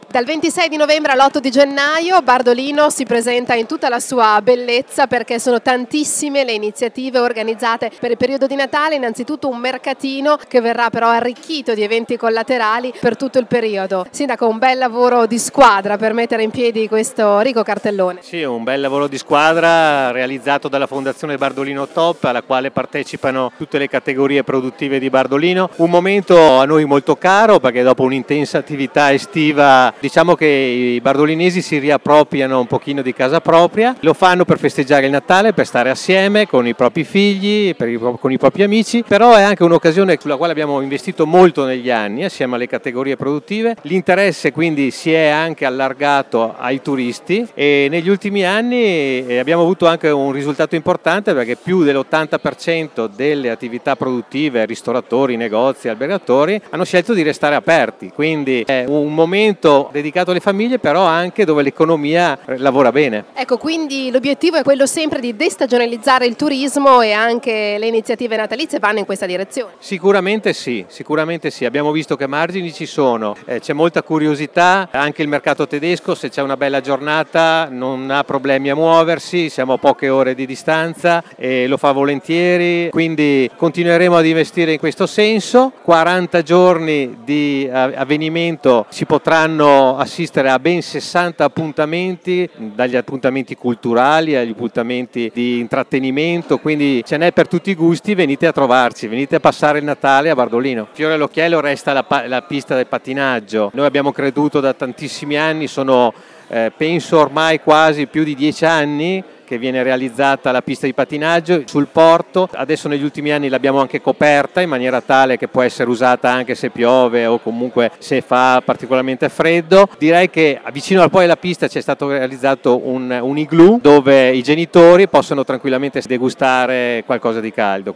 Dal 26 di novembre all'8 di gennaio Bardolino si presenta in tutta la sua bellezza, perché sono tantissime le iniziative organizzate per il periodo di Natale. Innanzitutto un mercatino che verrà però arricchito di eventi collaterali per tutto il periodo. Sindaco, un bel lavoro di squadra per mettere in piedi questo ricco cartellone. Sì, un bel lavoro di squadra realizzato dalla Fondazione Bardolino Top, alla quale partecipano tutte le categorie produttive di Bardolino. Un momento a noi molto caro, perché dopo un'intensa attività estiva diciamo che i bardolinesi si riappropriano un pochino di casa propria, lo fanno per festeggiare il Natale, per stare assieme con i propri figli, con i propri amici, però è anche un'occasione sulla quale abbiamo investito molto negli anni assieme alle categorie produttive. L'interesse quindi si è anche allargato ai turisti e negli ultimi anni abbiamo avuto anche un risultato importante, perché più dell'80% delle attività produttive, ristoratori, negozi, albergatori, hanno scelto di restare aperti, quindi è un momento dedicato alle famiglie, però anche dove l'economia lavora bene. Ecco, quindi l'obiettivo è quello sempre di destagionalizzare il turismo, e anche le iniziative natalizie vanno in questa direzione. Sicuramente sì, abbiamo visto che margini ci sono, c'è molta curiosità, anche il mercato tedesco se c'è una bella giornata non ha problemi a muoversi, siamo a poche ore di distanza e lo fa volentieri, quindi continueremo ad investire in questo senso. 40 giorni di avvenimento, si potranno assistere a ben 60 appuntamenti, dagli appuntamenti culturali agli appuntamenti di intrattenimento, quindi ce n'è per tutti i gusti. Venite a trovarci, venite a passare il Natale a Bardolino. Fiore all'occhiello resta la pista del pattinaggio. Noi abbiamo creduto da tantissimi anni, sono penso ormai quasi più di 10 anni che viene realizzata la pista di pattinaggio sul porto. Adesso negli ultimi anni l'abbiamo anche coperta in maniera tale che può essere usata anche se piove o comunque se fa particolarmente freddo. Direi che vicino poi alla pista c'è stato realizzato un igloo dove i genitori possono tranquillamente degustare qualcosa di caldo.